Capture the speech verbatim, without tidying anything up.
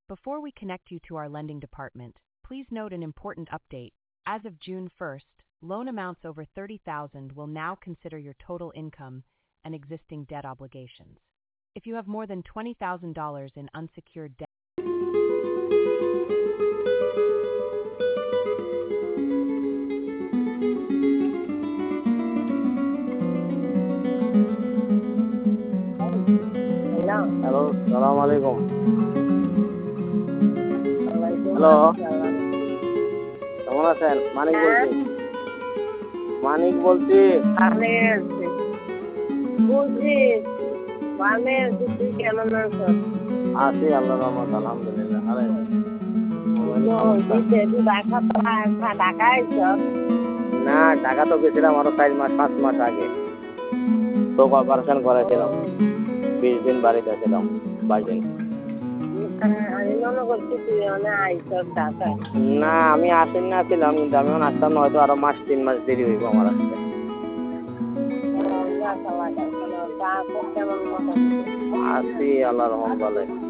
Before we connect you to our lending department, please note an important update. As of June first, loan amounts over thirty thousand dollars will now consider your total income and existing debt obligations. If you have more than twenty thousand dollars in unsecured debt, hello, সালাম আলাইকুম। Hello, কেমন আছেন? মানিক বলছি। মানিক বলছি। আছি আল্লাহর রহমত, আলহামদুলিল্লাহ। না, ঢাকা তো গেছিলাম আরো চার মাস পাঁচ মাস আগে। তো অপারেশন করেছিলাম, বিশ দিন বাড়িতে ছিলাম, বাইশ দিন। না, আমি আসেন না ছিলাম, কিন্তু আমি এখন আসতাম না, হয়তো আরো মাস তিন মাস দেরি হইব আমার আসতে। আছি আল্লাহর রহমত ভালোই।